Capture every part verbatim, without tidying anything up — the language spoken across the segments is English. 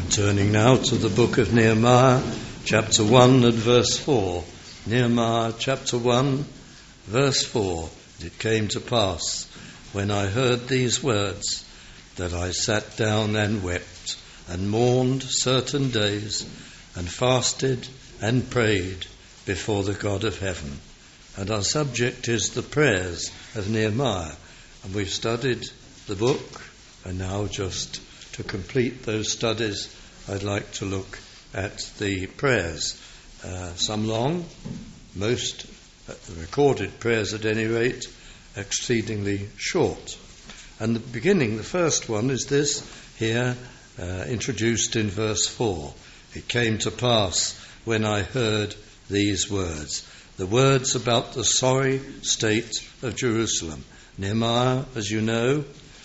Turning now to the book of Nehemiah, chapter one and verse four. Nehemiah chapter one, verse four. It came to pass, when I heard these words, that I sat down and wept, and mourned certain days, and fasted and prayed before the God of heaven. And our subject is the prayers of Nehemiah. And we've studied the book, and now just to complete those studies, I'd like to look at the prayers. Uh, some long, most uh, recorded prayers at any rate, exceedingly short. And the beginning, the first one, is this here, uh, introduced in verse four. It came to pass when I heard these words. The words about the sorry state of Jerusalem. Nehemiah, as you know,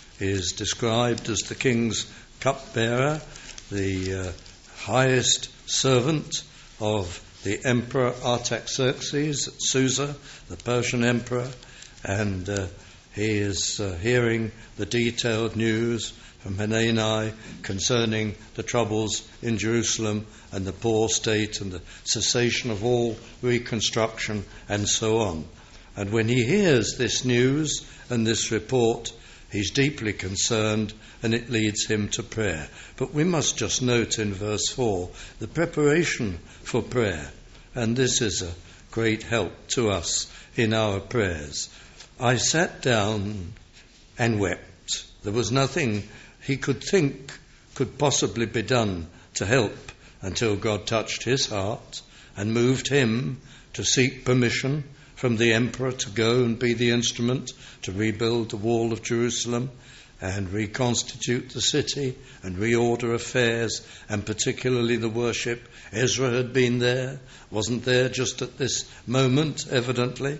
is described as the king's cupbearer, the uh, highest servant of the Emperor Artaxerxes at Susa, the Persian emperor, and uh, he is uh, hearing the detailed news from Hanani concerning the troubles in Jerusalem and the poor state and the cessation of all reconstruction and so on. And when he hears this news and this report, he's deeply concerned, and it leads him to prayer. But we must just note in verse four the preparation for prayer, and this is a great help to us in our prayers. I sat down and wept. There was nothing he could think could possibly be done to help until God touched his heart and moved him to seek permission from the emperor to go and be the instrument to rebuild the wall of Jerusalem and reconstitute the city and reorder affairs, and particularly the worship. Ezra had been there, wasn't there just at this moment, evidently.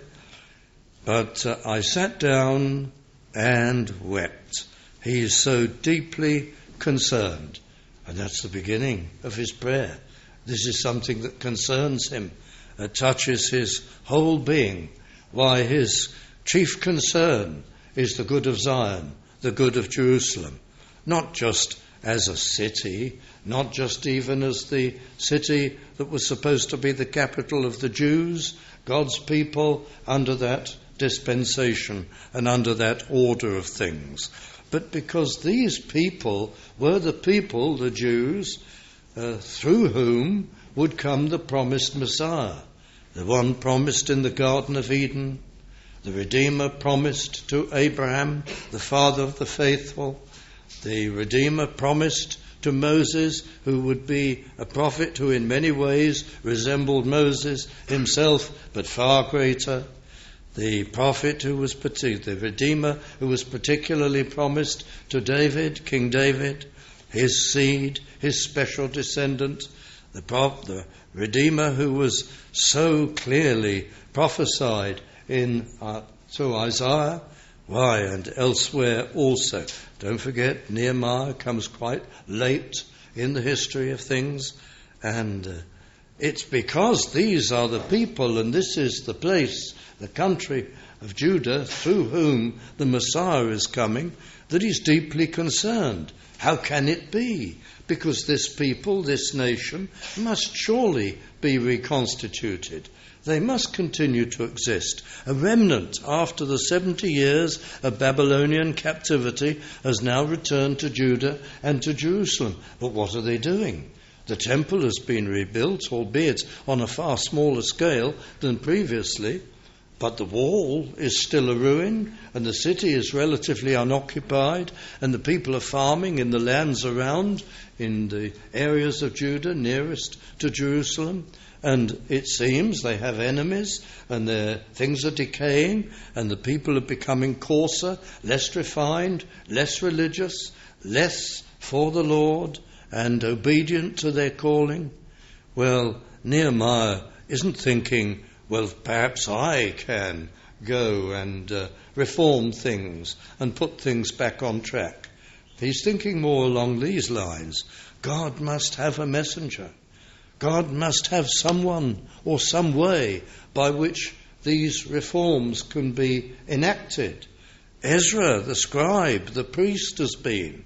But uh, I sat down and wept. He is so deeply concerned. And that's the beginning of his prayer. This is something that concerns him. It touches his whole being. Why, his chief concern is the good of Zion, the good of Jerusalem. Not just as a city, not just even as the city that was supposed to be the capital of the Jews, God's people under that dispensation and under that order of things. But because these people were the people, the Jews, uh, through whom would come the promised Messiah, the one promised in the Garden of Eden, the Redeemer promised to Abraham, the father of the faithful, the Redeemer promised to Moses, who would be a prophet who in many ways resembled Moses himself, but far greater, the prophet who was the Redeemer who was particularly promised to David, King David, his seed, his special descendant, the, prop, the Redeemer who was so clearly prophesied in uh, through Isaiah, why, and elsewhere also. Don't forget, Nehemiah comes quite late in the history of things, and uh, it's because these are the people and this is the place, the country of Judah, through whom the Messiah is coming, that he's deeply concerned. How can it be? Because this people, this nation, must surely be reconstituted. They must continue to exist. A remnant after the seventy years of Babylonian captivity has now returned to Judah and to Jerusalem. But what are they doing? The temple has been rebuilt, albeit on a far smaller scale than previously. But the wall is still a ruin, and the city is relatively unoccupied, and the people are farming in the lands around, in the areas of Judah nearest to Jerusalem. And it seems they have enemies, and their things are decaying, and the people are becoming coarser, less refined, less religious, less for the Lord, and obedient to their calling. Well, Nehemiah isn't thinking, well, perhaps I can go and uh, reform things and put things back on track. He's thinking more along these lines. God must have a messenger. God must have someone or some way by which these reforms can be enacted. Ezra, the scribe, the priest, has been.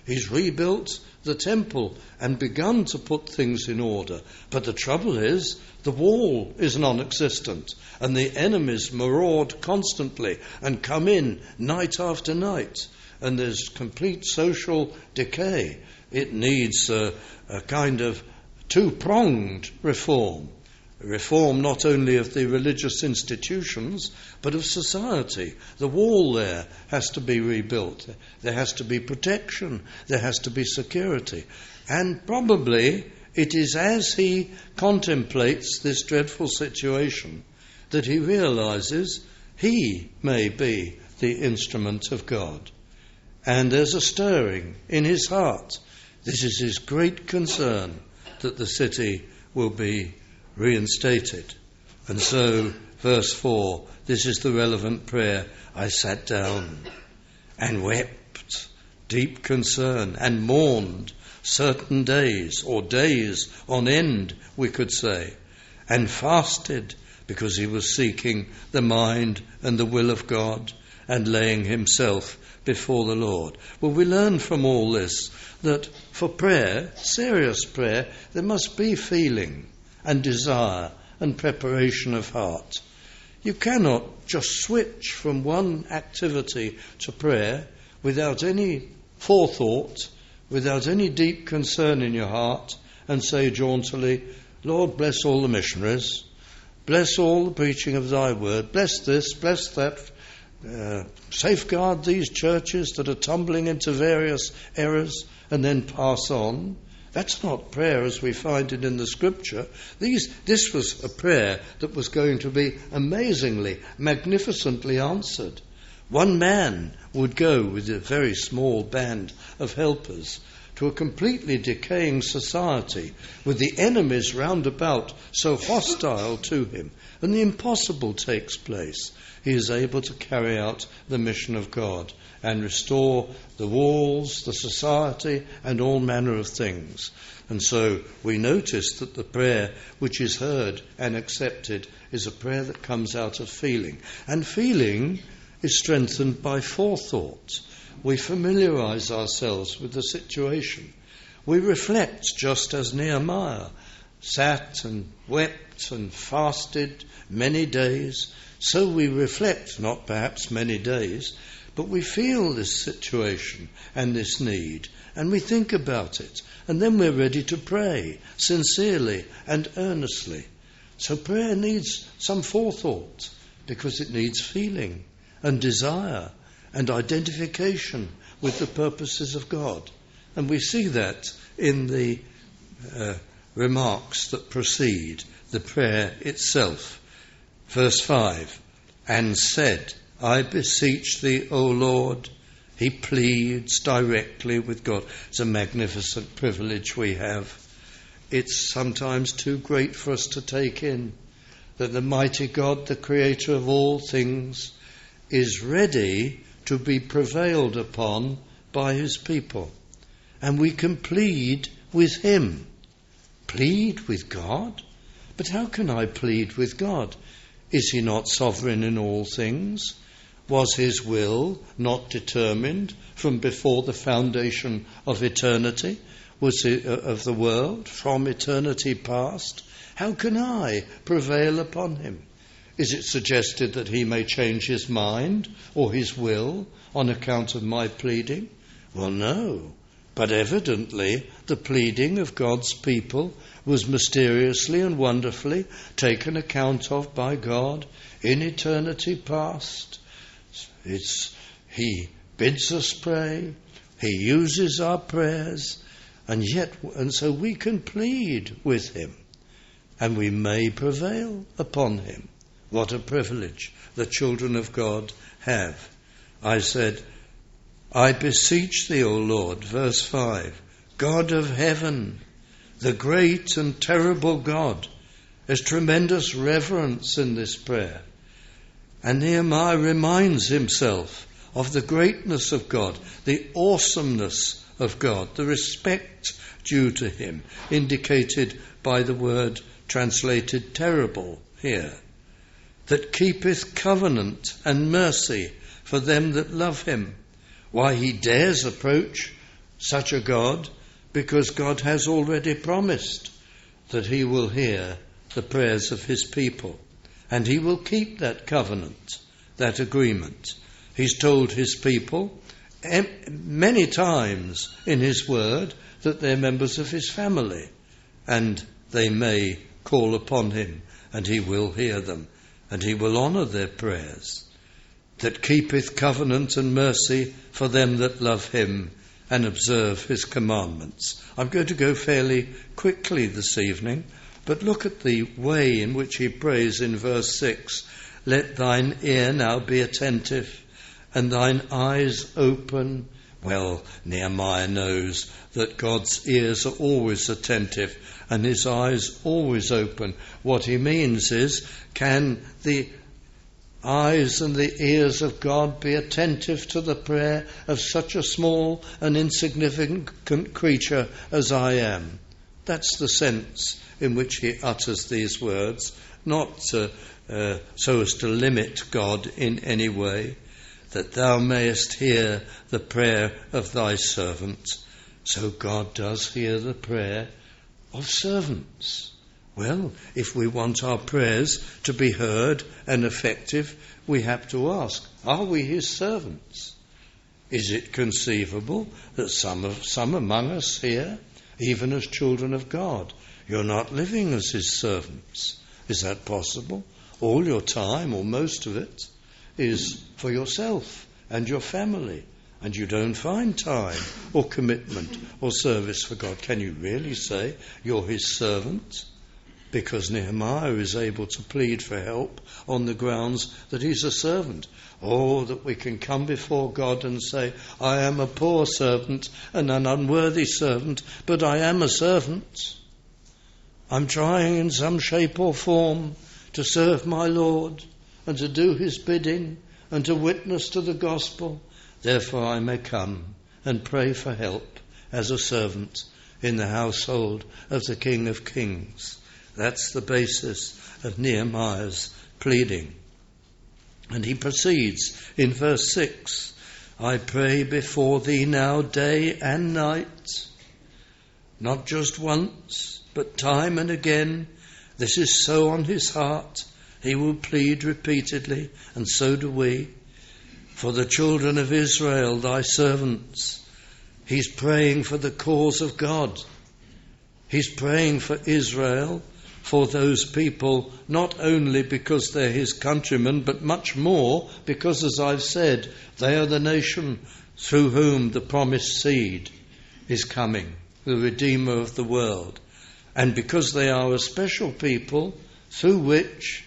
He's rebuilt the temple and begun to put things in order. But the trouble is, the wall is non-existent, and the enemies maraud constantly and come in night after night, and there's complete social decay. It needs a, a kind of two-pronged reform. Reform not only of the religious institutions, but of society. The wall there has to be rebuilt. There has to be protection. There has to be security. And probably it is as he contemplates this dreadful situation that he realizes he may be the instrument of God. And there's a stirring in his heart. This is his great concern, that the city will be reinstated. And so, verse four, this is the relevant prayer. I sat down and wept, deep concern, and mourned certain days, or days on end, we could say, and fasted, because he was seeking the mind and the will of God and laying himself before the Lord. Well, we learn from all this that for prayer, serious prayer, there must be feeling and desire and preparation of heart. You cannot just switch from one activity to prayer without any forethought, without any deep concern in your heart, and say jauntily, Lord, bless all the missionaries, bless all the preaching of thy word, bless this, bless that, uh, safeguard these churches that are tumbling into various errors, and then pass on. That's not prayer as we find it in the scripture. These, this was a prayer that was going to be amazingly, magnificently answered. One man would go with a very small band of helpers to a completely decaying society with the enemies round about so hostile to him, and the impossible takes place. He is able to carry out the mission of God and restore the walls, the society, and all manner of things. And so we notice that the prayer which is heard and accepted is a prayer that comes out of feeling. And feeling is strengthened by forethought. We familiarize ourselves with the situation. We reflect, just as Nehemiah sat and wept and fasted many days. So we reflect, not perhaps many days, but we feel this situation and this need, and we think about it, and then we're ready to pray sincerely and earnestly. So prayer needs some forethought, because it needs feeling and desire and identification with the purposes of God. And we see that in the uh, remarks that precede the prayer itself. Verse five, and said, I beseech thee, O Lord. He pleads directly with God. It's a magnificent privilege we have. It's sometimes too great for us to take in, that the mighty God, the creator of all things, is ready to be prevailed upon by his people. And we can plead with him. Plead with God? But how can I plead with God? Is he not sovereign in all things? Was his will not determined from before the foundation of eternity? Was it uh, of the world from eternity past? How can I prevail upon him? Is it suggested that he may change his mind or his will on account of my pleading? Well, no. But evidently the pleading of God's people was mysteriously and wonderfully taken account of by God in eternity past. It's, he bids us pray, he uses our prayers, and yet, and so we can plead with him, and we may prevail upon him. What a privilege the children of God have. I said, I beseech thee, O Lord, verse five, God of heaven, the great and terrible God. There's tremendous reverence in this prayer. And Nehemiah reminds himself of the greatness of God, the awesomeness of God, the respect due to him, indicated by the word translated terrible here, that keepeth covenant and mercy for them that love him. Why, he dares approach such a God because God has already promised that he will hear the prayers of his people, and he will keep that covenant, that agreement. He's told his people many times in his word that they're members of his family, and they may call upon him, and he will hear them, and he will honour their prayers. That keepeth covenant and mercy for them that love him and observe his commandments. I'm going to go fairly quickly this evening, but look at the way in which he prays in verse six. Let thine ear now be attentive, and thine eyes open. Well, Nehemiah knows that God's ears are always attentive and his eyes always open. What he means is, can the eyes and the ears of God be attentive to the prayer of such a small and insignificant creature as I am? That's the sense in which he utters these words, not uh, uh, so as to limit God in any way, that thou mayest hear the prayer of thy servant. So God does hear the prayer of servants. Well, if we want our prayers to be heard and effective, we have to ask, are we his servants? Is it conceivable that some of some among us here, even as children of God, you're not living as his servants? Is that possible? All your time, or most of it, is for yourself and your family, and you don't find time or commitment or service for God. Can you really say you're his servant? Because Nehemiah is able to plead for help on the grounds that he's a servant. Oh, that we can come before God and say, I am a poor servant and an unworthy servant, but I am a servant. I'm trying in some shape or form to serve my Lord and to do his bidding and to witness to the gospel. Therefore I may come and pray for help as a servant in the household of the King of Kings. That's the basis of Nehemiah's pleading. And he proceeds in verse six, I pray before thee now day and night. Not just once, but time and again. This is so on his heart. He will plead repeatedly, and so do we. For the children of Israel, thy servants. He's praying for the cause of God. He's praying for Israel, for those people, not only because they're his countrymen, but much more because, as I've said, they are the nation through whom the promised seed is coming, the Redeemer of the world. And because they are a special people through which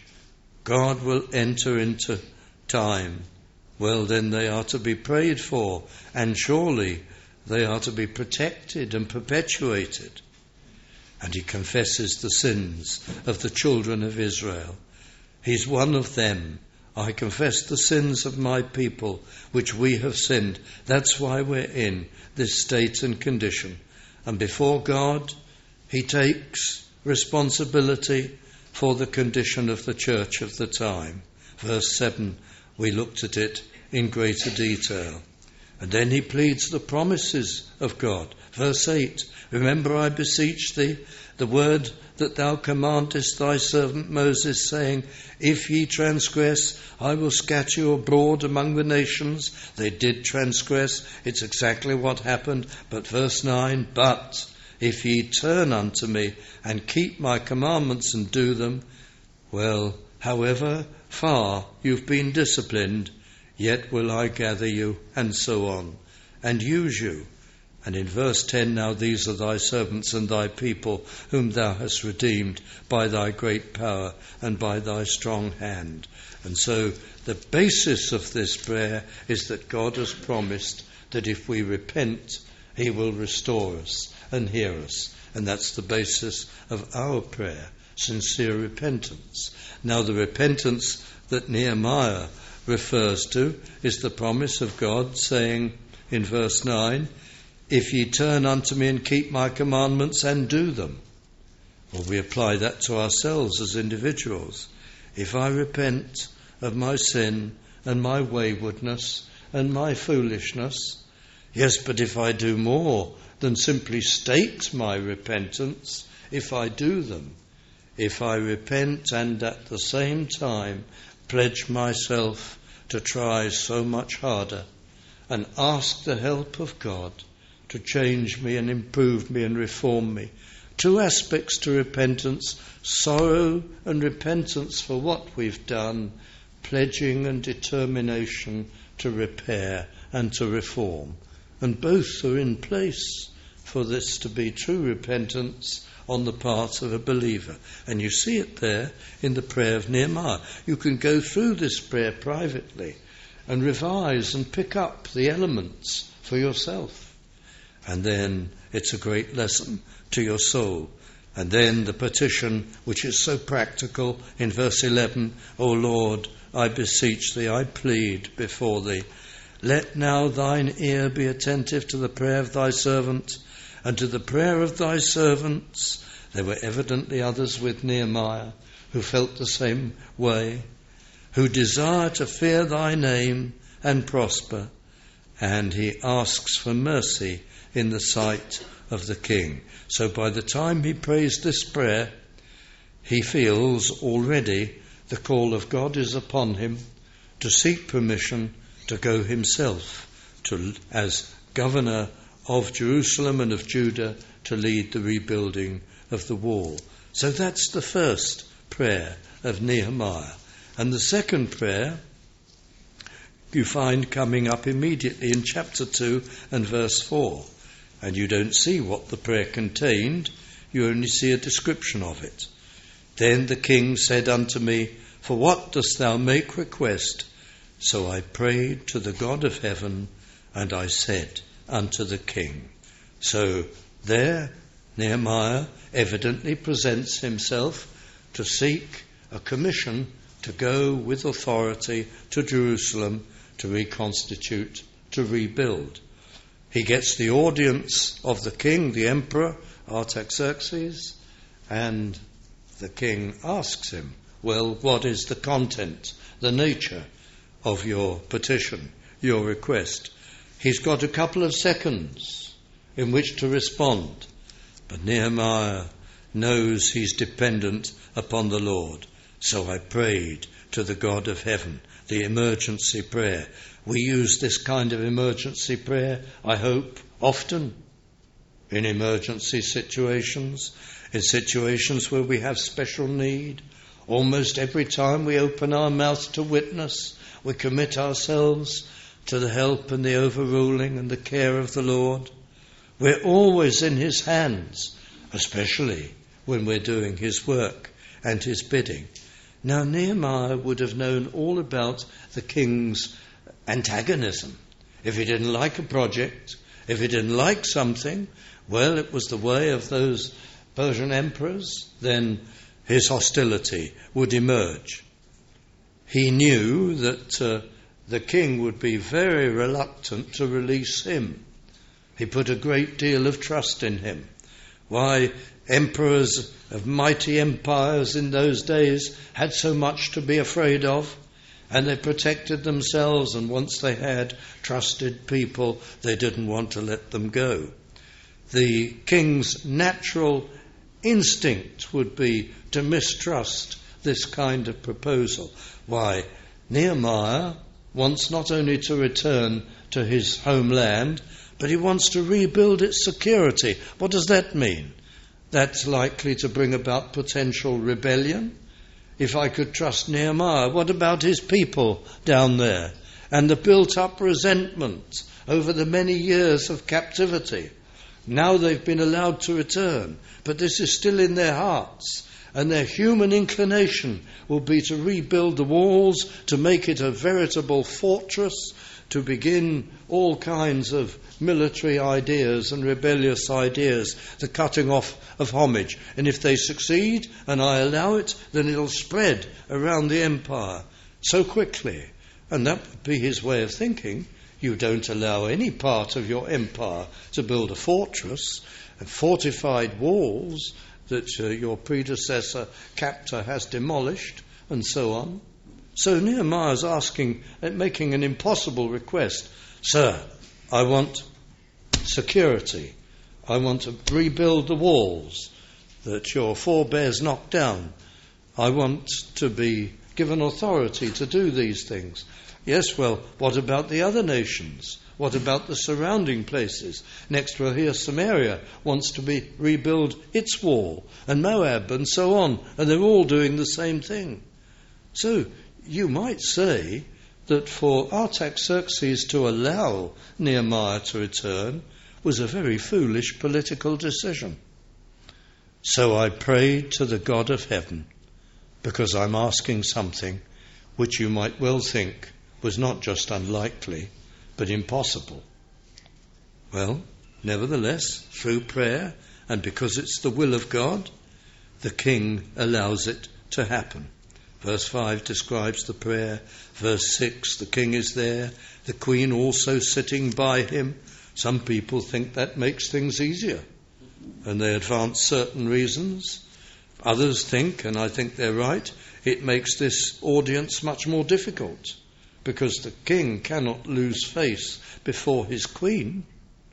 God will enter into time, well, then they are to be prayed for, and surely they are to be protected and perpetuated. And he confesses the sins of the children of Israel. He's one of them. I confess the sins of my people, which we have sinned. That's why we're in this state and condition. And before God, he takes responsibility for the condition of the church of the time. Verse seven, we looked at it in greater detail. And then he pleads the promises of God. Verse eight, remember, I beseech thee, the word that thou commandest thy servant Moses, saying, if ye transgress, I will scatter you abroad among the nations. They did transgress. It's exactly what happened. But verse nine, but if ye turn unto me and keep my commandments and do them, well, however far you've been disciplined, yet will I gather you, and so on, and use you. And in verse ten, now these are thy servants and thy people, whom thou hast redeemed by thy great power and by thy strong hand. And so the basis of this prayer is that God has promised that if we repent, he will restore us and hear us. And that's the basis of our prayer, sincere repentance. Now the repentance that Nehemiah refers to is the promise of God saying in verse nine, if ye turn unto me and keep my commandments and do them. Well, we apply that to ourselves as individuals. If I repent of my sin and my waywardness and my foolishness, Yes, but if I do more than simply state my repentance, if I do them, if I repent and at the same time pledge myself to try so much harder and ask the help of God to change me and improve me and reform me. Two aspects to repentance: sorrow and repentance for what we've done, pledging and determination to repair and to reform. And both are in place for this to be true repentance on the part of a believer. And you see it there in the prayer of Nehemiah. You can go through this prayer privately and revise and pick up the elements for yourself. And then it's a great lesson to your soul. And then the petition, which is so practical in verse eleven, O Lord, I beseech thee, I plead before thee, let now thine ear be attentive to the prayer of thy servant and to the prayer of thy servants. There were evidently others with Nehemiah who felt the same way, who desire to fear thy name and prosper. And he asks for mercy in the sight of the king. So by the time he prays this prayer, he feels already the call of God is upon him to seek permission to go himself to, as governor of Jerusalem and of Judah, to lead the rebuilding of the wall. So that's the first prayer of Nehemiah. And the second prayer you find coming up immediately in chapter two and verse four. And you don't see what the prayer contained, you only see a description of it. Then the king said unto me, For what dost thou make request? So I prayed to the God of heaven, and I said unto the king. So there Nehemiah evidently presents himself to seek a commission to go with authority to Jerusalem to reconstitute, to rebuild. He gets the audience of the king, the emperor, Artaxerxes, and the king asks him, well, what is the content, the nature of your petition, your request? He's got a couple of seconds in which to respond, but Nehemiah knows he's dependent upon the Lord. So I prayed to the God of heaven, the emergency prayer. We use this kind of emergency prayer, I hope, often in emergency situations, in situations where we have special need. Almost every time we open our mouth to witness, we commit ourselves to the help and the overruling and the care of the Lord. We're always in his hands, especially when we're doing his work and his bidding. Now Nehemiah would have known all about the king's antagonism. If he didn't like a project, if he didn't like something, well, it was the way of those Persian emperors, then his hostility would emerge. He knew that uh, the king would be very reluctant to release him. He put a great deal of trust in him. Why, emperors of mighty empires in those days had so much to be afraid of, and they protected themselves, and once they had trusted people, they didn't want to let them go. The king's natural instinct would be to mistrust this kind of proposal. Why, Nehemiah wants not only to return to his homeland, but he wants to rebuild its security. What does that mean? That's likely to bring about potential rebellion. If I could trust Nehemiah, what about his people down there and the built-up resentment over the many years of captivity? Now they've been allowed to return, but this is still in their hearts, and their human inclination will be to rebuild the walls, to make it a veritable fortress, to begin all kinds of military ideas and rebellious ideas, the cutting off of homage. And if they succeed, and I allow it, then it'll spread around the empire so quickly. And that would be his way of thinking. You don't allow any part of your empire to build a fortress and fortified walls that uh, your predecessor, captor, has demolished, and so on. So Nehemiah is asking, making an impossible request. Sir, I want security. I want to rebuild the walls that your forebears knocked down. I want to be given authority to do these things. Yes, well, what about the other nations? What about the surrounding places? Next we'll hear Samaria wants to be rebuild its wall, and Moab, and so on, and they're all doing the same thing. So you might say that for Artaxerxes to allow Nehemiah to return was a very foolish political decision. So I prayed to the God of heaven, because I'm asking something which you might well think was not just unlikely, but impossible. Well, nevertheless, through prayer, and because it's the will of God, the king allows it to happen. Verse five describes the prayer. Verse six, the king is there, the queen also sitting by him. Some people think that makes things easier, and they advance certain reasons. Others think, and I think they're right, it makes this audience much more difficult, because the king cannot lose face before his queen.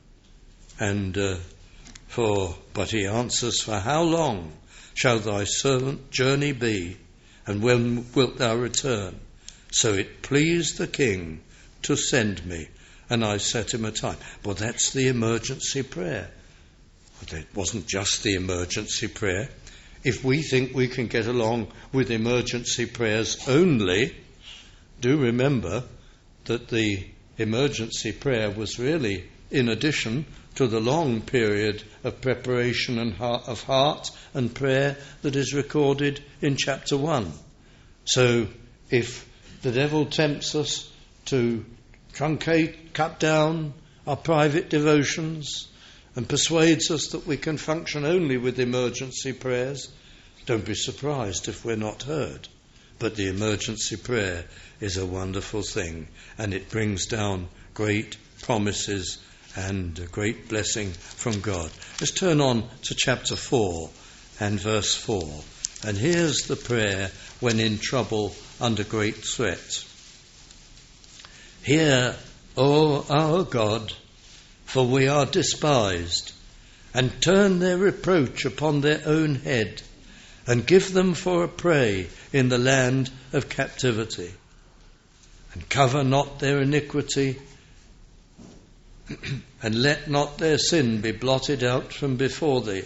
And uh, for, but he answers, for how long shall thy servant journey be, and when wilt thou return? So it pleased the king to send me, and I set him a time. Well, that's the emergency prayer. It wasn't just the emergency prayer. If we think we can get along with emergency prayers only, do remember that the emergency prayer was really in addition to the long period of preparation and heart, of heart and prayer that is recorded in chapter one. So if the devil tempts us to truncate, cut down our private devotions and persuades us that we can function only with emergency prayers, don't be surprised if we're not heard. But the emergency prayer is a wonderful thing, and it brings down great promises and a great blessing from God. Let's turn on to chapter four and verse four. And here's the prayer when in trouble under great threat. Hear, O our God, for we are despised, and turn their reproach upon their own head, and give them for a prey in the land of captivity. And cover not their iniquity, and let not their sin be blotted out from before thee.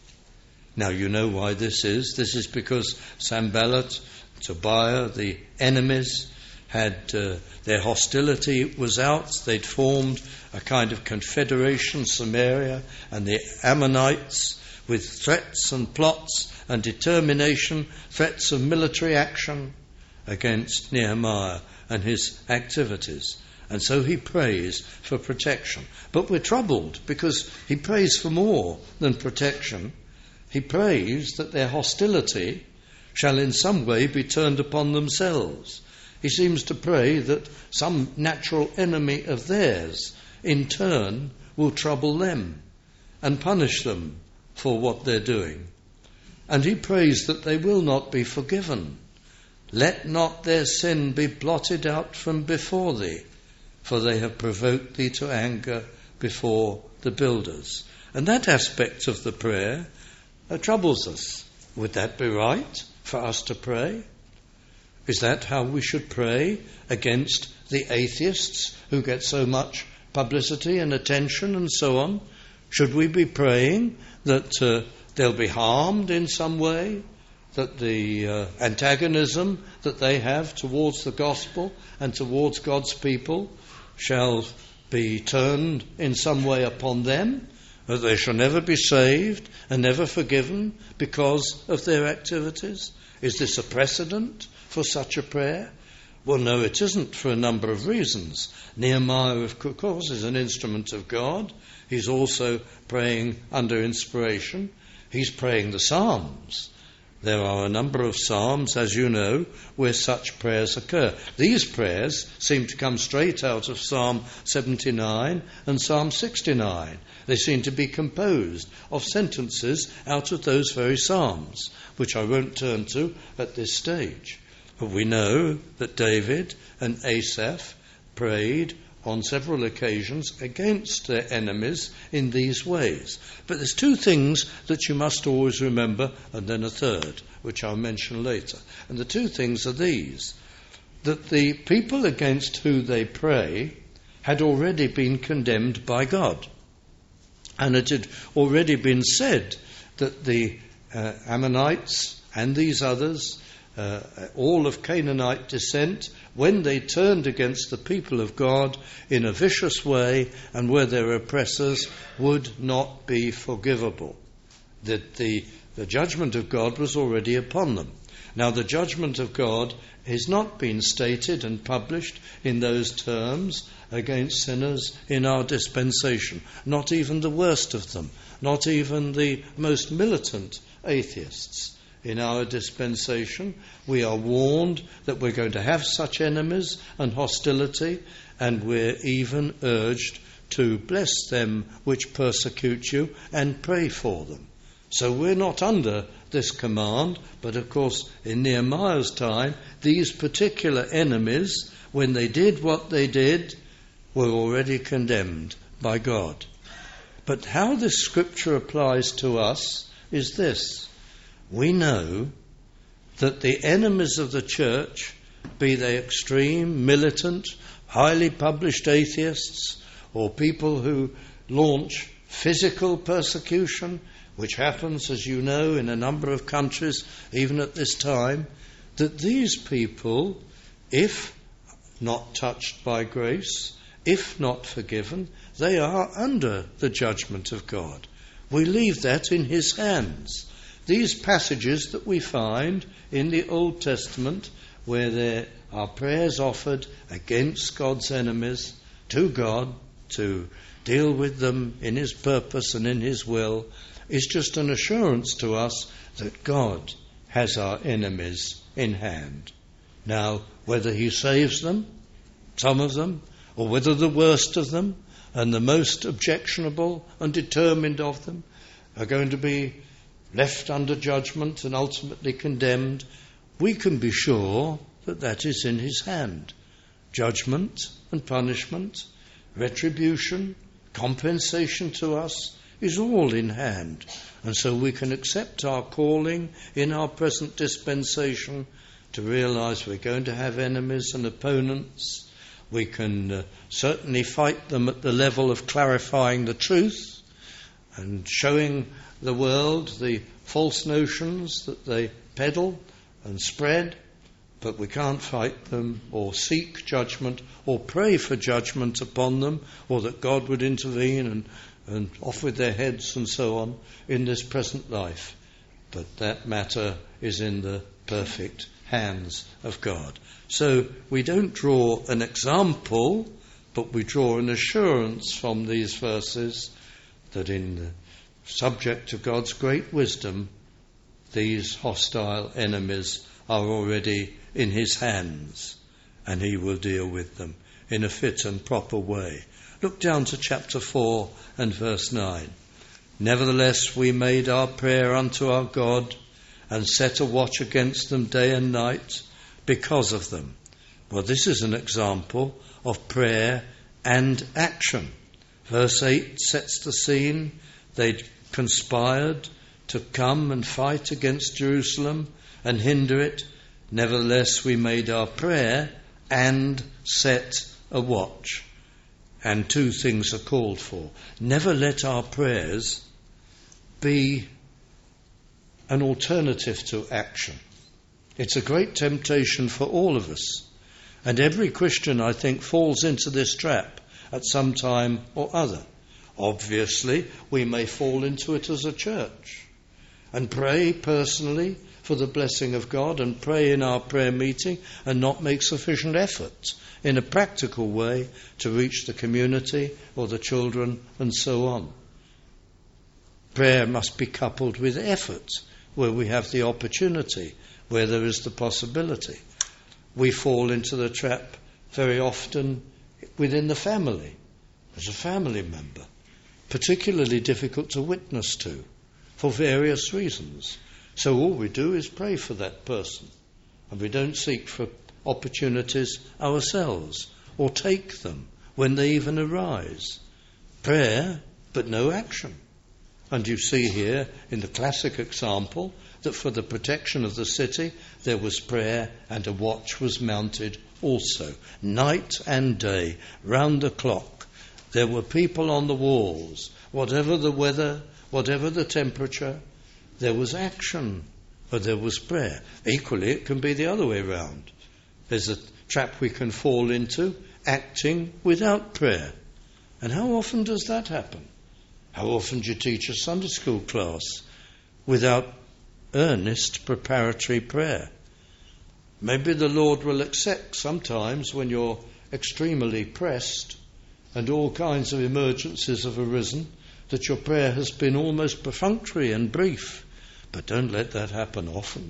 Now you know why this is. This is because Sanballat, Tobiah, the enemies, had uh, their hostility was out. They'd formed a kind of confederation, Samaria and the Ammonites, with threats and plots and determination, threats of military action against Nehemiah and his activities. And so he prays for protection. But we're troubled because he prays for more than protection. He prays that their hostility shall in some way be turned upon themselves. He seems to pray that some natural enemy of theirs, in turn, will trouble them and punish them for what they're doing. And he prays that they will not be forgiven. Let not their sin be blotted out from before thee, for they have provoked thee to anger before the builders. And that aspect of the prayer uh, troubles us. Would that be right for us to pray? Is that how we should pray against the atheists who get so much publicity and attention and so on? Should we be praying that uh, they'll be harmed in some way, that the uh, antagonism that they have towards the gospel and towards God's people shall be turned in some way upon them, that they shall never be saved and never forgiven because of their activities? Is this a precedent for such a prayer? Well, no, it isn't, for a number of reasons. Nehemiah, of course, is an instrument of God. He's also praying under inspiration. He's praying the Psalms. There are a number of Psalms, as you know, where such prayers occur. These prayers seem to come straight out of Psalm seventy-nine and Psalm sixty-nine. They seem to be composed of sentences out of those very Psalms, which I won't turn to at this stage. But we know that David and Asaph prayed on several occasions against their enemies in these ways. But there's two things that you must always remember, and then a third, which I'll mention later. And the two things are these: that the people against who they pray had already been condemned by God. And it had already been said that the uh, Ammonites and these others, uh, all of Canaanite descent, when they turned against the people of God in a vicious way and were their oppressors, would not be forgivable. That the, the judgment of God was already upon them. Now, the judgment of God has not been stated and published in those terms against sinners in our dispensation. Not even the worst of them, not even the most militant atheists. In our dispensation, we are warned that we're going to have such enemies and hostility, and we're even urged to bless them which persecute you and pray for them. So we're not under this command, but of course in Nehemiah's time, these particular enemies, when they did what they did, were already condemned by God. But how this scripture applies to us is this: we know that the enemies of the church, be they extreme, militant, highly published atheists, or people who launch physical persecution, which happens, as you know, in a number of countries, even at this time, that these people, if not touched by grace, if not forgiven, they are under the judgment of God. We leave that in his hands. These passages that we find in the Old Testament, where there are prayers offered against God's enemies to God to deal with them in his purpose and in his will, is just an assurance to us that God has our enemies in hand. Now, whether he saves them, some of them, or whether the worst of them and the most objectionable and determined of them are going to be left under judgment and ultimately condemned, we can be sure that that is in his hand. Judgment and punishment, retribution, compensation to us is all in hand. And so we can accept our calling in our present dispensation to realize we're going to have enemies and opponents. We can uh, certainly fight them at the level of clarifying the truth and showing the world the false notions that they peddle and spread, but we can't fight them or seek judgment or pray for judgment upon them, or that God would intervene and, and off with their heads and so on in this present life. But that matter is in the perfect hands of God. So we don't draw an example, but we draw an assurance from these verses that in the subject to God's great wisdom, these hostile enemies are already in his hands, and he will deal with them in a fit and proper way. Look down to chapter four and verse nine. Nevertheless, we made our prayer unto our God, and set a watch against them day and night because of them. Well, this is an example of prayer and action. Verse eight sets the scene. They conspired to come and fight against Jerusalem and hinder it. Nevertheless, we made our prayer and set a watch. And two things are called for. Never let our prayers be an alternative to action. It's a great temptation for all of us. And every Christian, I think, falls into this trap at some time or other. Obviously, we may fall into it as a church and pray personally for the blessing of God and pray in our prayer meeting and not make sufficient effort in a practical way to reach the community or the children and so on. Prayer must be coupled with effort where we have the opportunity, where there is the possibility. We fall into the trap very often within the family, as a family member, particularly difficult to witness to for various reasons. So all we do is pray for that person, and we don't seek for opportunities ourselves or take them when they even arise. Prayer, but no action. And you see here in the classic example that for the protection of the city there was prayer and a watch was mounted also. Night and day, round the clock, there were people on the walls. Whatever the weather, whatever the temperature, there was action, but there was prayer. Equally, it can be the other way round. There's a trap we can fall into, acting without prayer. And how often does that happen? How often do you teach a Sunday school class without earnest preparatory prayer? Maybe the Lord will accept sometimes when you're extremely pressed and all kinds of emergencies have arisen, that your prayer has been almost perfunctory and brief. But don't let that happen often.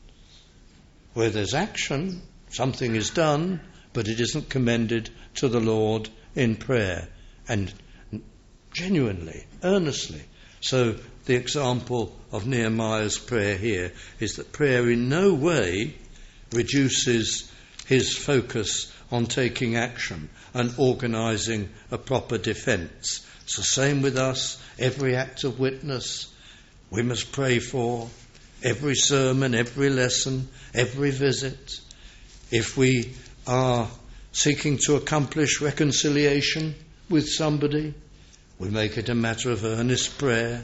Where there's action, something is done, but it isn't commended to the Lord in prayer and genuinely, earnestly. So the example of Nehemiah's prayer here is that prayer in no way reduces his focus on taking action and organising a proper defence. It's the same with us. Every act of witness we must pray for, every sermon, every lesson, every visit. If we are seeking to accomplish reconciliation with somebody, we make it a matter of earnest prayer.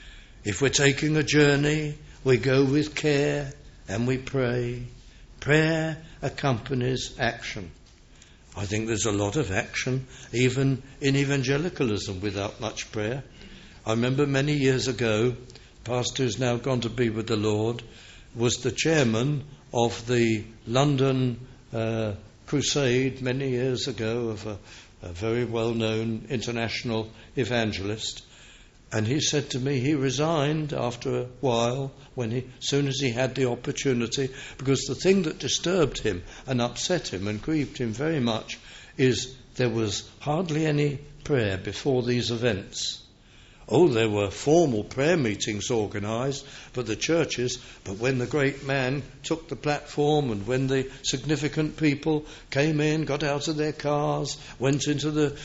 If we're taking a journey, we go with care and we pray. Prayer accompanies action. I think there's a lot of action, even in evangelicalism, without much prayer. I remember many years ago, the pastor who's now gone to be with the Lord was the chairman of the London uh, crusade many years ago of a, a very well-known international evangelist. And he said to me he resigned after a while, when he, as soon as he had the opportunity, because the thing that disturbed him and upset him and grieved him very much is there was hardly any prayer before these events. Oh, there were formal prayer meetings organised, but the churches, but when the great man took the platform and when the significant people came in, got out of their cars, went into the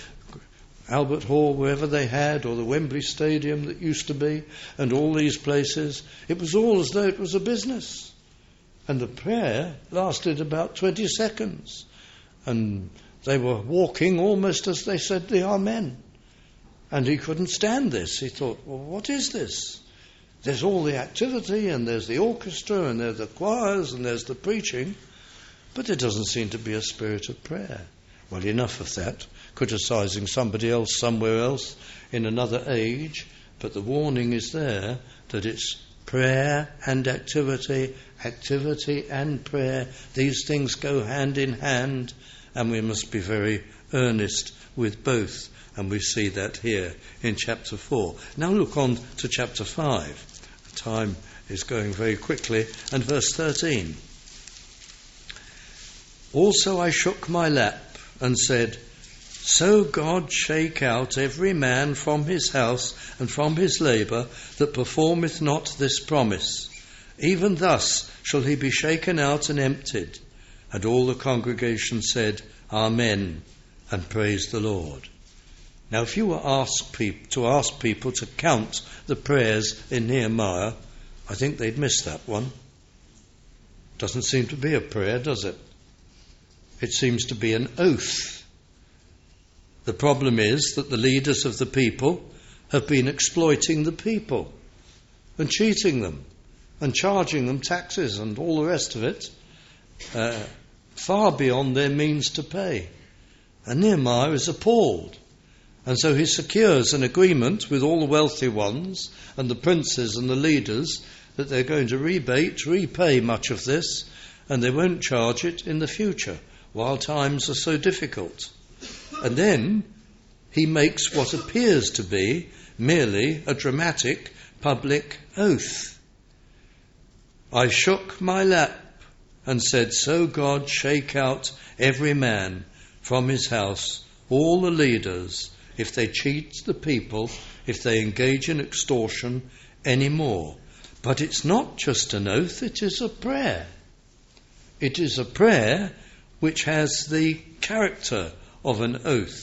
Albert Hall, wherever they had, or the Wembley Stadium that used to be, and all these places, it was all as though it was a business. And the prayer lasted about twenty seconds. And they were walking almost as they said the Amen. And he couldn't stand this. He thought, well, what is this? There's all the activity, and there's the orchestra, and there's the choirs, and there's the preaching, but there doesn't seem to be a spirit of prayer. Well, enough of that, criticising somebody else somewhere else in another age, but the warning is there that it's prayer and activity, activity and prayer. These things go hand in hand, and we must be very earnest with both. And we see that here in chapter four. Now look on to chapter five. Time is going very quickly. And verse thirteen. Also I shook my lap and said, So God shake out every man from his house and from his labour that performeth not this promise. Even thus shall he be shaken out and emptied. And all the congregation said, Amen, and praised the Lord. Now, if you were asked peop- to ask people to count the prayers in Nehemiah, I think they'd miss that one. Doesn't seem to be a prayer, does it? It seems to be an oath. The problem is that the leaders of the people have been exploiting the people and cheating them and charging them taxes and all the rest of it, uh, far beyond their means to pay. And Nehemiah is appalled. And so he secures an agreement with all the wealthy ones and the princes and the leaders that they're going to rebate, repay much of this, and they won't charge it in the future, while times are so difficult. And then he makes what appears to be merely a dramatic public oath. I shook my lap and said, So God shake out every man from his house, all the leaders, if they cheat the people, if they engage in extortion anymore. But it's not just an oath, it is a prayer. It is a prayer which has the character of an oath.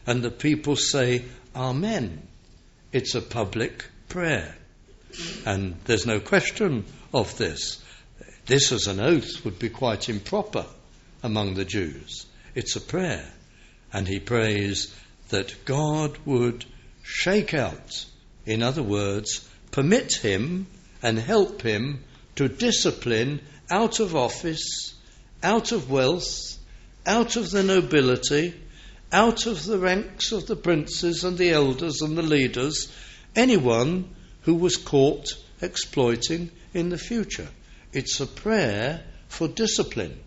and the people say, Amen. It's a public prayer. And there's no question of this. This as an oath would be quite improper among the Jews. It's a prayer. And he prays that God would shake out, in other words, permit him and help him to discipline out of office, out of wealth, out of the nobility, out of the ranks of the princes and the elders and the leaders, anyone who was caught exploiting in the future. It's a prayer for discipline.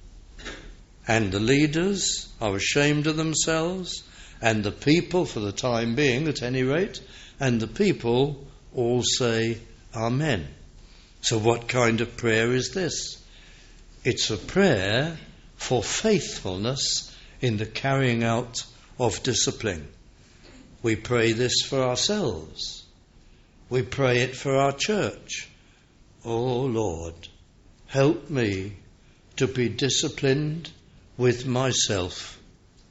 And the leaders are ashamed of themselves, and the people, for the time being at any rate, and the people all say Amen. So what kind of prayer is this? It's a prayer for faithfulness in the carrying out of discipline. We pray this for ourselves. We pray it for our church. Oh Lord, help me to be disciplined with myself.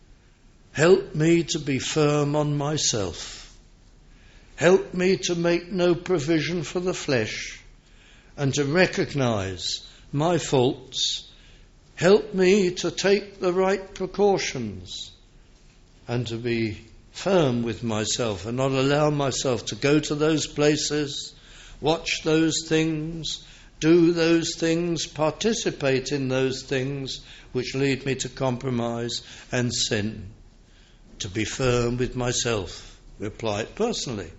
Help me to be firm on myself. Help me to make no provision for the flesh and to recognize my faults. Help me to take the right precautions and to be firm with myself and not allow myself to go to those places, watch those things, do those things, participate in those things which lead me to compromise and sin. To be firm with myself. We apply it personally.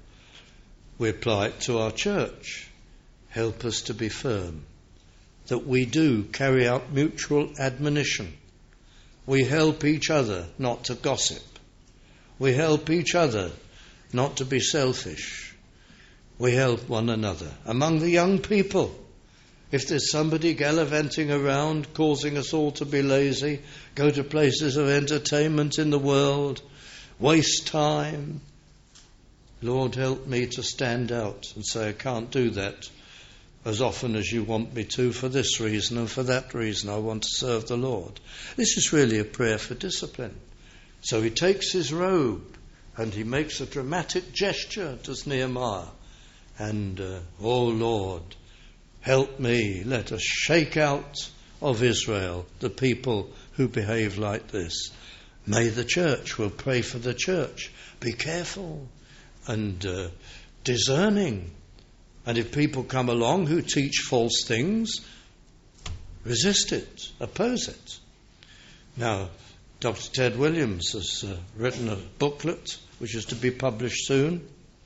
We apply it to our church. Help us to be firm. That we do carry out mutual admonition. We help each other not to gossip. We help each other not to be selfish. We help one another. Among the young people, if there's somebody gallivanting around, causing us all to be lazy, go to places of entertainment in the world, waste time, Lord, help me to stand out and say, I can't do that as often as you want me to for this reason and for that reason. I want to serve the Lord. This is really a prayer for discipline. So he takes his robe and he makes a dramatic gesture, does Nehemiah. And, uh, oh Lord, help me, let us shake out of Israel the people who behave like this. May the church, we'll pray for the church, be careful and uh, discerning. And if people come along who teach false things, resist it, oppose it. Now, Doctor Ted Williams has uh, written a booklet, which is to be published soon,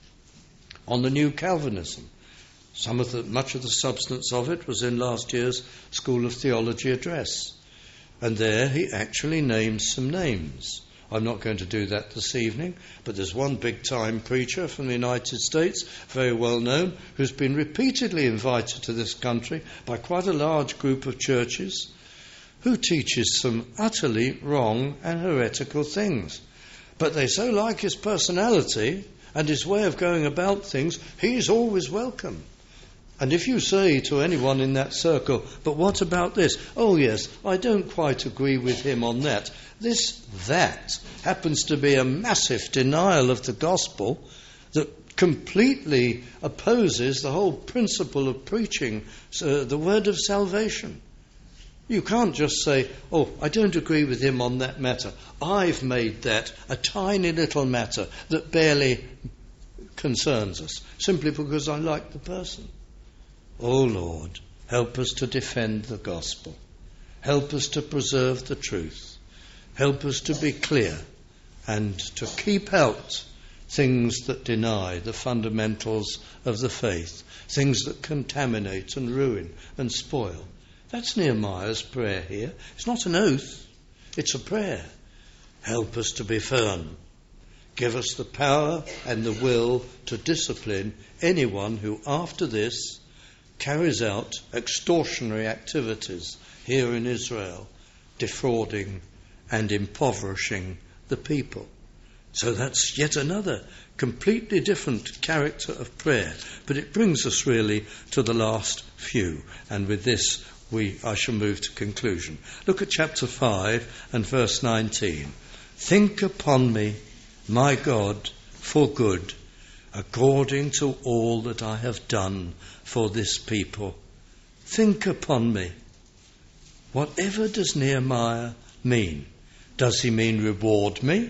on the new Calvinism. Some of the, much of the substance of it was in last year's School of Theology address. And there he actually names some names. I'm not going to do that this evening, but there's one big-time preacher from the United States, very well known, who's been repeatedly invited to this country by quite a large group of churches, who teaches some utterly wrong and heretical things. But they so like his personality and his way of going about things, he's always welcome. And if you say to anyone in that circle, but what about this? Oh yes, I don't quite agree with him on that. This, that, happens to be a massive denial of the gospel that completely opposes the whole principle of preaching uh, the word of salvation. You can't just say, oh, I don't agree with him on that matter. I've made that a tiny little matter that barely concerns us, simply because I like the person. Oh Lord, help us to defend the gospel. Help us to preserve the truth. Help us to be clear and to keep out things that deny the fundamentals of the faith, things that contaminate and ruin and spoil. That's Nehemiah's prayer here. It's not an oath, it's a prayer. Help us to be firm. Give us the power and the will to discipline anyone who after this carries out extortionary activities here in Israel, defrauding and impoverishing the people. So that's yet another completely different character of prayer. But it brings us really to the last few. And with this, we I shall move to conclusion. Look at chapter five and verse nineteen. Think upon me my God, for good, according to all that I have done for this people. Think upon me. Whatever does Nehemiah mean? Does he mean reward me?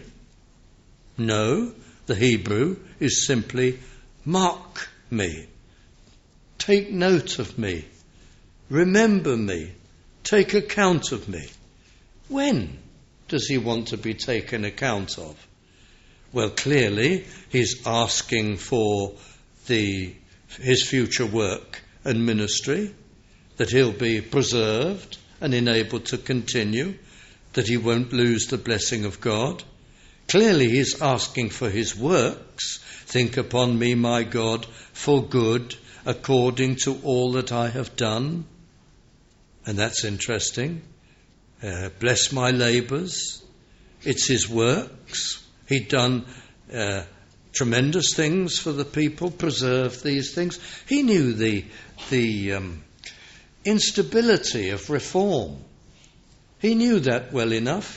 No, the Hebrew is simply mark me. Take note of me. Remember me. Take account of me. When does he want to be taken account of? Well, clearly he's asking for the his future work and ministry, that he'll be preserved and enabled to continue, that he won't lose the blessing of God. Clearly he's asking for his works. Think upon me, my God, for good, according to all that I have done. And that's interesting. Uh, bless my labours. It's his works. He'd done uh, tremendous things for the people, preserved these things. He knew the, the um, instability of reform. He knew that well enough.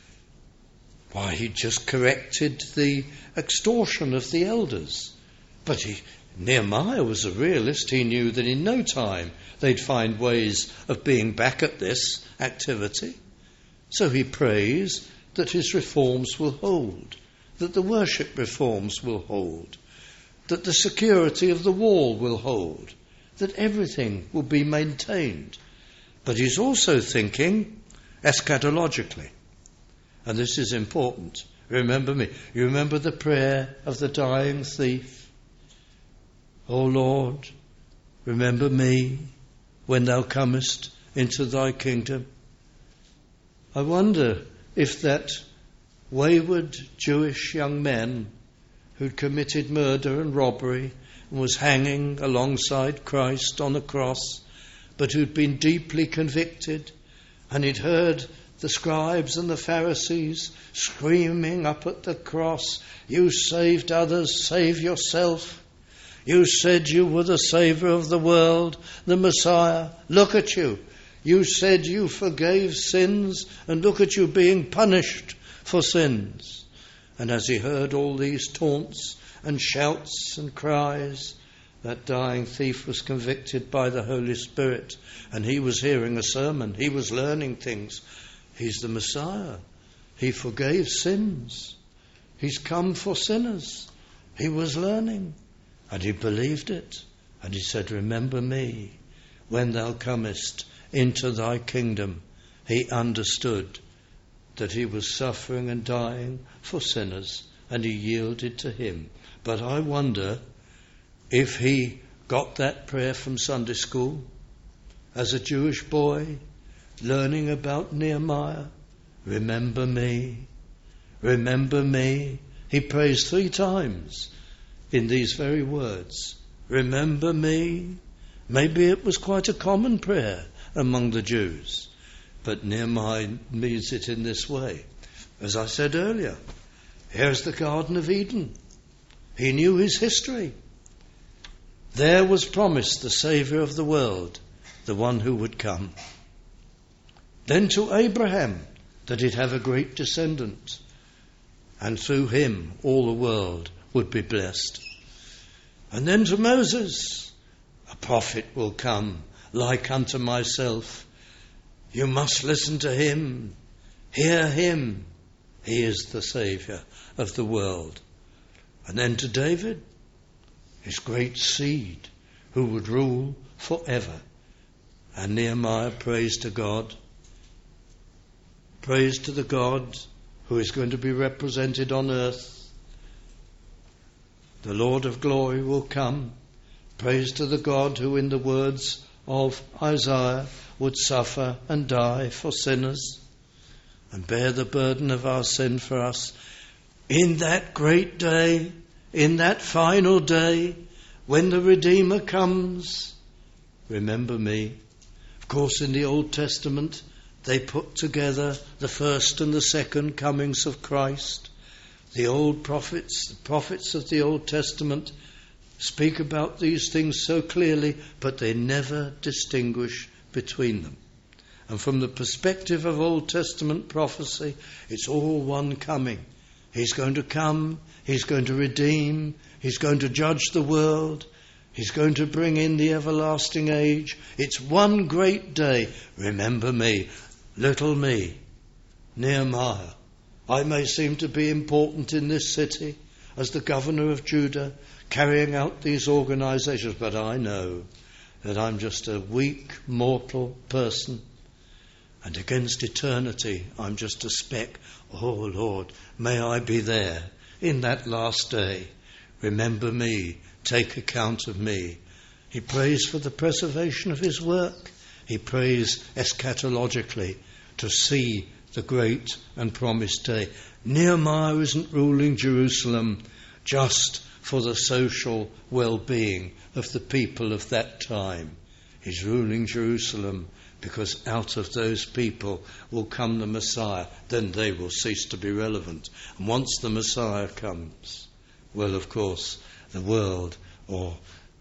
Why, he just corrected the extortion of the elders. But he, Nehemiah was a realist. He knew that in no time they'd find ways of being back at this activity. So he prays that his reforms will hold, that the worship reforms will hold, that the security of the wall will hold, that everything will be maintained. But he's also thinking eschatologically. And this is important. Remember me. You remember the prayer of the dying thief? O Lord, remember me when thou comest into thy kingdom. I wonder if that wayward Jewish young man who'd committed murder and robbery and was hanging alongside Christ on the cross, but who'd been deeply convicted, and he'd heard the scribes and the Pharisees screaming up at the cross, you saved others, save yourself. You said you were the Saviour of the world, the Messiah. Look at you. You said you forgave sins, and look at you being punished for sins. And as he heard all these taunts and shouts and cries, that dying thief was convicted by the Holy Spirit, and he was hearing a sermon. He was learning things. He's the Messiah. He forgave sins. He's come for sinners. He was learning. And he believed it. And he said, remember me when thou comest into thy kingdom. He understood that he was suffering and dying for sinners, and he yielded to him. But I wonder if he got that prayer from Sunday school as a Jewish boy, learning about Nehemiah. Remember me. Remember me. He prays three times in these very words. Remember me. Maybe it was quite a common prayer among the Jews, but Nehemiah means it in this way. As I said earlier, here's the Garden of Eden. He knew his history. There was promised the Saviour of the world, the one who would come. Then to Abraham, that he'd have a great descendant, and through him all the world would be blessed. And then to Moses, a prophet will come, like unto myself. You must listen to him, hear him. He is the Saviour of the world. And then to David, his great seed, who would rule forever. And Nehemiah prays to God. Praise to the God who is going to be represented on earth. The Lord of glory will come. Praise to the God who, in the words of Isaiah, would suffer and die for sinners and bear the burden of our sin for us. In that great day, in that final day, when the Redeemer comes, remember me. Of course, in the Old Testament, they put together the first and the second comings of Christ. The old prophets, the prophets of the Old Testament, speak about these things so clearly, but they never distinguish between them. And from the perspective of Old Testament prophecy, it's all one coming. He's going to come, he's going to redeem, he's going to judge the world, he's going to bring in the everlasting age. It's one great day. Remember me, little me, Nehemiah. I may seem to be important in this city as the governor of Judah, carrying out these organizations, but I know that I'm just a weak, mortal person, and against eternity I'm just a speck. Oh Lord, may I be there in that last day. Remember me, take account of me. He prays for the preservation of his work. He prays eschatologically to see the great and promised day. Nehemiah isn't ruling Jerusalem just for the social well-being of the people of that time. He's ruling Jerusalem because out of those people will come the Messiah. Then they will cease to be relevant. And once the Messiah comes, well, of course, the world or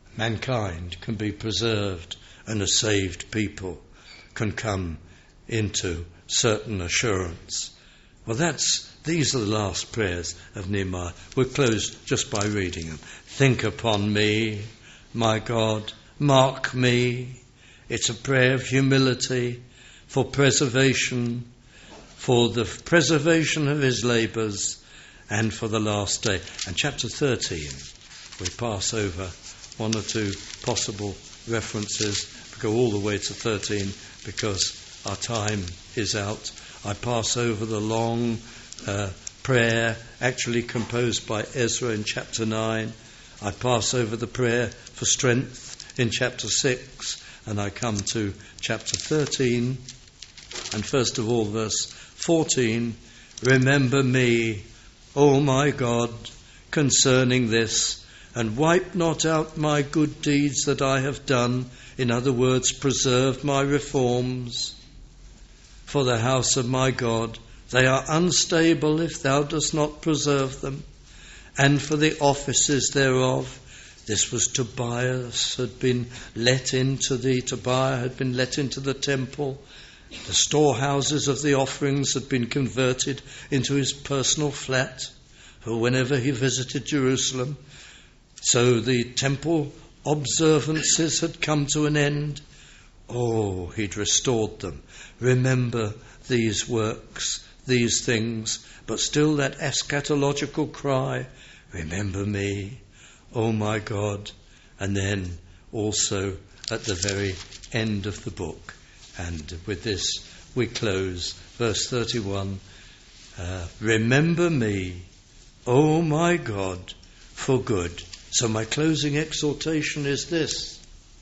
mankind can be preserved and a saved people can come into certain assurance. Well, that's these are the last prayers of Nehemiah. We'll close just by reading them. Think upon me, my God, mark me. It's a prayer of humility for preservation, for the preservation of his labours, and for the last day. And chapter thirteen, we pass over one or two possible references. We go all the way to thirteen because our time is out. I pass over the long uh, prayer actually composed by Ezra in chapter nine. I pass over the prayer for strength in chapter six, and I come to chapter thirteen. And first of all, verse fourteen, remember me, O my God, concerning this, and wipe not out my good deeds that I have done. In other words, preserve my reforms for the house of my God. They are unstable if thou dost not preserve them. And for the offices thereof. This was Tobias had been let into the, Tobiah had been let into the temple. The storehouses of the offerings had been converted into his personal flat for whenever he visited Jerusalem. So the temple observances had come to an end. Oh, he'd restored them. Remember these works, these things, but still that eschatological cry, remember me, oh my God. And then also at the very end of the book. And with this we close verse thirty-one. Uh, remember me, oh my God, for good. So my closing exhortation is this.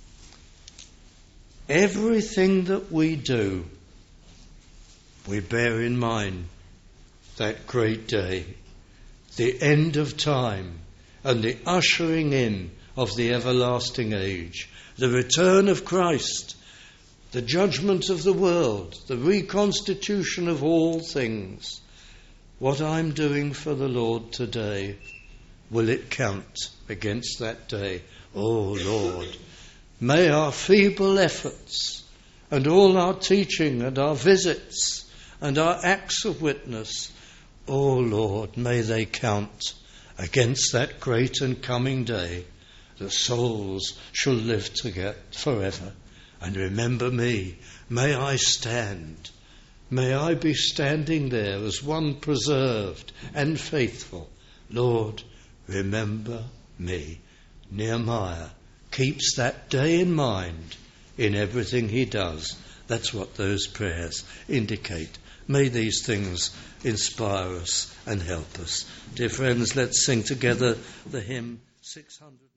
Everything that we do, we bear in mind that great day, the end of time, and the ushering in of the everlasting age, the return of Christ, the judgment of the world, the reconstitution of all things. What I'm doing for the Lord today, will it count against that day? Oh Lord, may our feeble efforts and all our teaching and our visits and our acts of witness, oh Lord, may they count against that great and coming day. The souls shall live together forever. And remember me, may I stand, may I be standing there as one preserved and faithful. Lord, remember me. Nehemiah keeps that day in mind in everything he does. That's what those prayers indicate. May these things inspire us and help us. Dear friends, let's sing together the hymn six hundred.